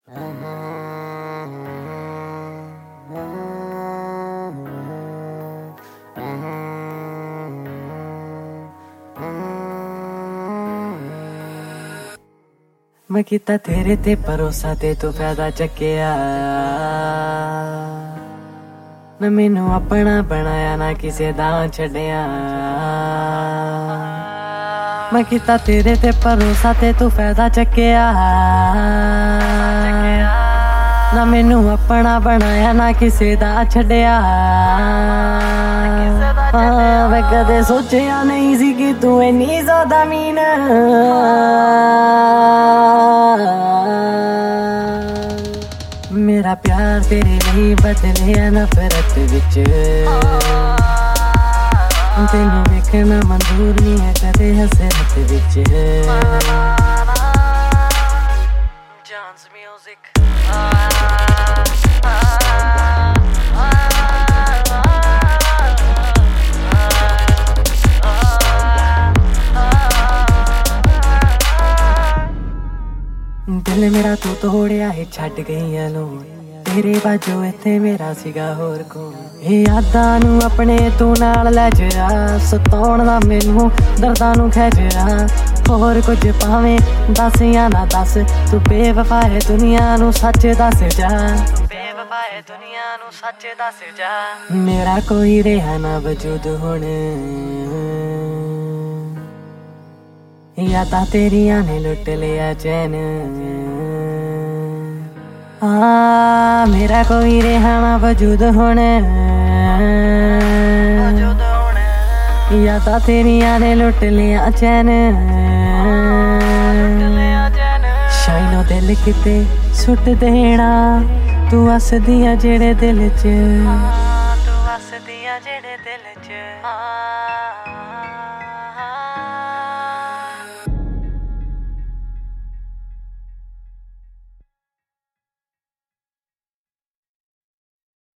मैं कीता तेरे ते भरोसा ते तू फायदा चक्या ना मैनू अपना बनाया ना किसे दा छड्या। मैं कीता तेरे ते भरोसा ते तू फायदा चक्या ना मैनू अपना बनाया ना किसे दा छड्या। मैं कदे सोचिया नहीं सी कि तू इन्नी ज्यादा मीन मेरा प्यार तेरे नहीं बदलिया नफरत विच तेनू वेखना मंजूर नहीं है कदे हसरत विच। John's music दिल मेरा तू तोड़िया है छड्ड गईया लो तेरे बाजो इत्थे मेरा सीगा होर को यादां नू अपने तू नाल लै जा सताउण दा मैनू दर्दां नू खैजरा होर कुछ भावें दस या ना दस तू बेवफा है दुनिया नू सच दस जा बेवफा है दुनिया नू सच दस जा। मेरा कोई रहा ना वजूद हुण यादां तेरियां ने लुट लिया चैन मेरा कोई रहा ना वजूद हुण यादां तेरियां ने लुट लिया चैन। शाइनो दिल किते सुट देना तू हसदियां जेड़े दिल च तू हसदियां जेड़े दिल च।